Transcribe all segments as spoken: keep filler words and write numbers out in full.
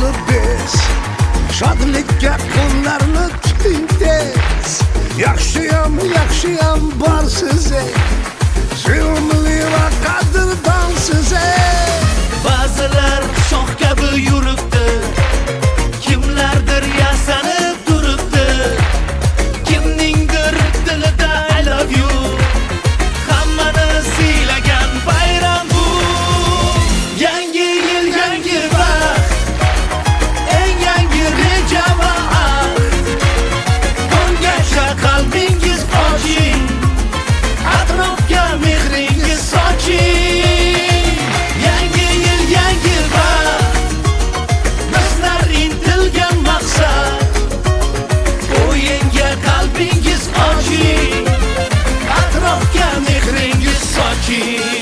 biz shodlikka qo'llarni tuting yaxshiyam yaxshiyam borsiz sevimli va qadrdonsiz ba'zilar shoh kabi yuribdi kimlardir yasanib turibdi kimningdir dilida I love you hammani siylagan bayram bu yangi yil yangi baxt eng yangi reja va ahd bungacha qalbingiz oching atrofga mehringiz soching yangi yil yangi baxt bizlar intilgan maqsad o'yinga qalbingiz oching atrofga mehringiz soching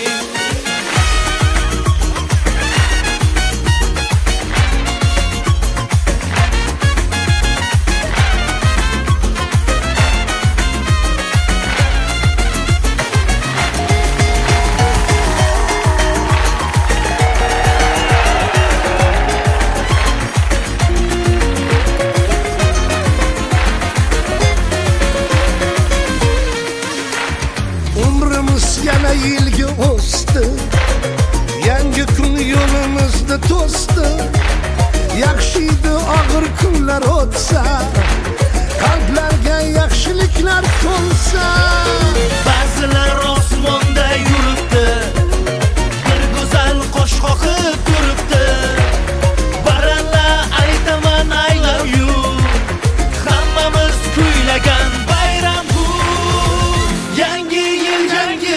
yana yilga o'sdi yangi kun yo'limizda to'sdi yaxshiydi og'ir kunlar o'tsa qalblarga yaxshiliklar to'lsa ba'zilar osmonda yuribdi bir go'zal qo'sh qoqib turibdi baralla aytaman I love you hammamiz kuylagan bayram bu yangi yil yangi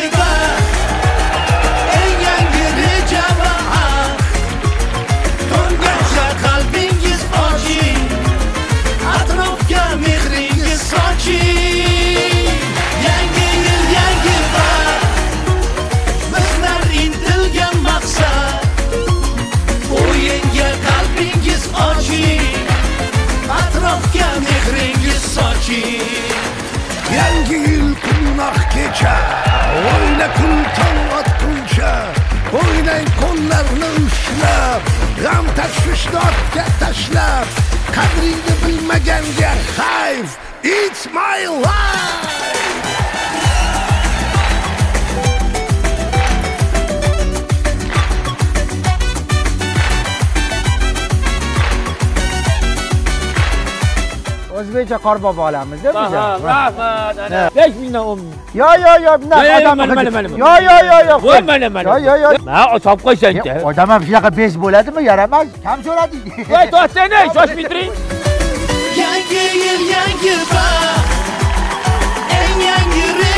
yangi yil kunnoq kecha o'yna kun tong otguncha o'ynang qo'llarni ushlab g'am tashvishni ortga tashlab qadringni bilmaganga hayf it's my life o'zbekcha qorbobo olamiz deb biz. Rahmat, ana. besh mingdan o'n ming. Yo yo yo, bunday odam mana mana mana. Yo yo yo yo. Voy mana mana. Yo yo yo. Ha, olib qo'ysan-chi. Odam ham shunaqa bez bo'ladimi? Yaramas. Kam so'rading? Voy, to'xtang, shoshmay turing. Yangi yil yangi baxt eng yangi